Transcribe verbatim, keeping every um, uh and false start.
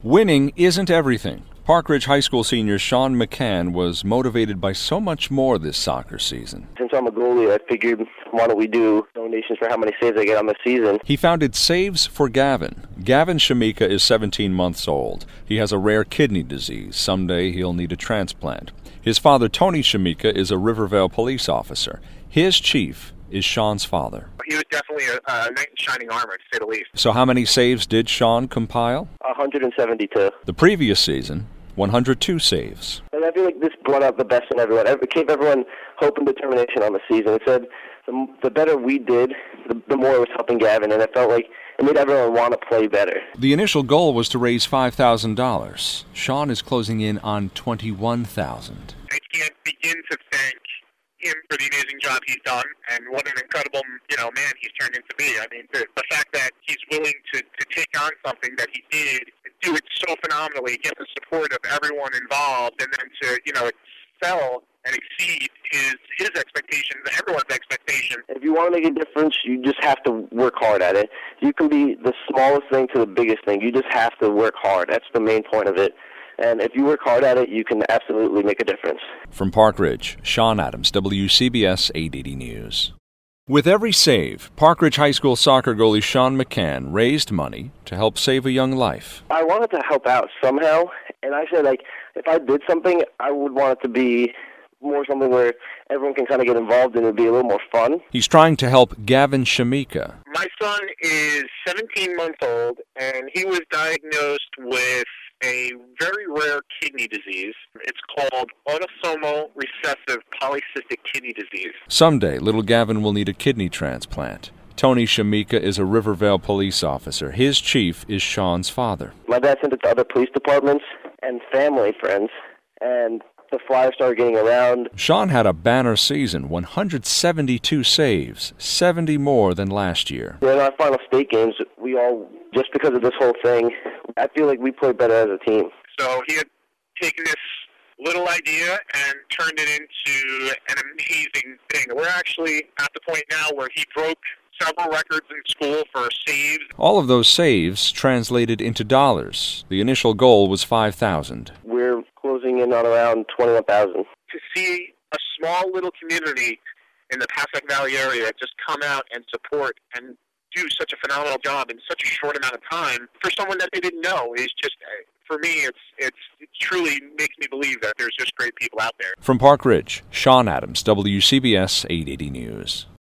Winning isn't everything. Park Ridge High School senior Sean McCann was motivated by so much more this soccer season. Since I'm a goalie, I figured, why don't we do donations for how many saves I get on the season? He founded Saves for Gavin. Gavin Shamika is seventeen months old. He has a rare kidney disease. Someday he'll need a transplant. His father, Tony Shamika, is a Rivervale police officer. His chief is Sean's father. He was definitely a, a knight in shining armor, to say the least. So how many saves did Sean compile? one hundred seventy-two. The previous season, one hundred two saves. And I feel like this brought out the best in everyone. It gave everyone hope and determination on the season. It said the, the better we did, the, the more it was helping Gavin, and it felt like it made everyone want to play better. The initial goal was to raise five thousand dollars. Sean is closing in on twenty-one thousand dollars. I can't begin to thank him for the amazing job he's done and what an incredible, you know, man he's turned into be. I mean, the, the fact that he's willing to, to take on something that he did, do it so phenomenally, get the support of everyone involved, and then to, you know, excel and exceed his his expectations, everyone's expectations. If you want to make a difference, you just have to work hard at it. You can be the smallest thing to the biggest thing. You just have to work hard. That's the main point of it. And if you work hard at it, you can absolutely make a difference. From Park Ridge, Sean Adams, W C B S eight eighty News. With every save, Park Ridge High School soccer goalie Sean McCann raised money to help save a young life. I wanted to help out somehow, and I said, like, if I did something, I would want it to be more something where everyone can kind of get involved and it would be a little more fun. He's trying to help Gavin Shamika. My son is seventeen months old, and he was diagnosed with a very rare kidney disease. It's called autosomal recessive polycystic kidney disease. Someday, little Gavin will need a kidney transplant. Tony Shamika is a Rivervale police officer. His chief is Sean's father. My dad sent it to other police departments and family friends, and the flyer started getting around. Sean had a banner season, one hundred seventy-two saves, seventy more than last year. In our final state games, we all, just because of this whole thing, I feel like we played better as a team. So he had taken this little idea and turned it into an amazing thing. We're actually at the point now where he broke several records in school for saves. All of those saves translated into dollars. The initial goal was five thousand dollars. We're closing in on around twenty-one thousand dollars. To see a small little community in the Passaic Valley area just come out and support and do such a phenomenal job in such a short amount of time for someone that they didn't know is just, for me, it's, it's it truly makes me believe that there's just great people out there. From Park Ridge, Sean Adams, W C B S eight eighty News.